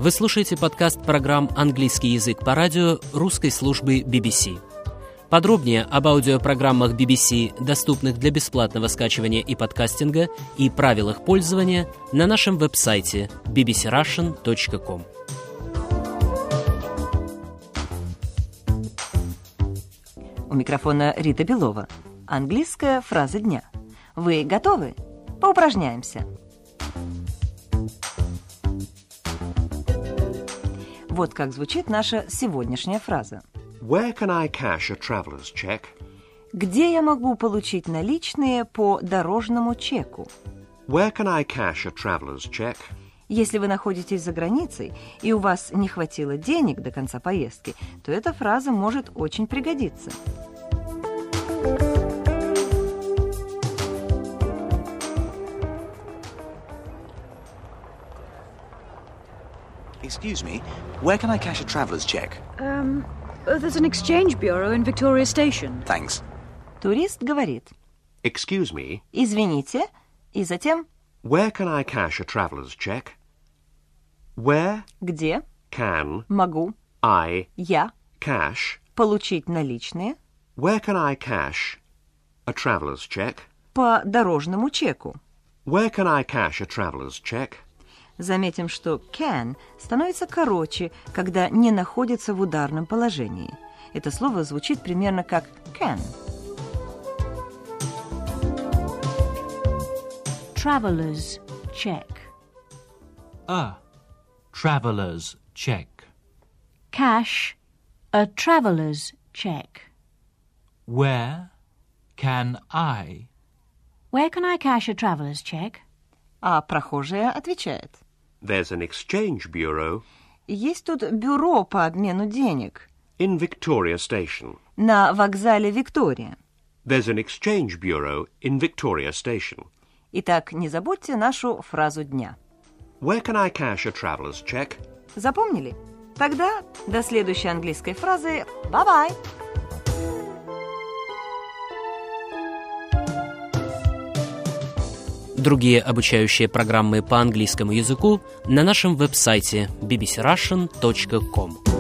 Вы слушаете подкаст программ «Английский язык по радио» русской службы BBC. Подробнее об аудиопрограммах BBC, доступных для бесплатного скачивания и подкастинга, и правилах пользования на нашем веб-сайте bbcrussian.com. У микрофона Рита Белова. Английская фраза дня. Вы готовы? Поупражняемся. Вот как звучит наша сегодняшняя фраза. Where can I cash a traveller's check? Где я могу получить наличные по дорожному чеку? Where can I cash a traveller's check? Если вы находитесь за границей и у вас не хватило денег до конца поездки, то эта фраза может очень пригодиться. Excuse me, where can I cash a traveller's check? There's an exchange bureau in Victoria Station. Thanks. Турист говорит Excuse me, «Извините», и затем where can I cash a traveller's check? Where «Где?» can «Могу», I «Я» cash? «Получить наличные» Where can I cash a traveller's check? по дорожному чеку. Where can I cash a traveller's check? Заметим, что can становится короче, когда не находится в ударном положении. Это слово звучит примерно как can. Traveller's check. A traveller's check. Cash a traveller's check. Where can I Where can I cash a traveller's check? А прохожая отвечает. There's an exchange bureau Есть тут бюро по обмену денег in Victoria Station. на вокзале Виктория. There's an exchange bureau in Victoria Station. Итак, не забудьте нашу фразу дня. Where can I cash a traveller's check? Запомнили? Тогда до следующей английской фразы. Bye-bye! Другие обучающие программы по английскому языку на нашем веб-сайте bbcrussian.com.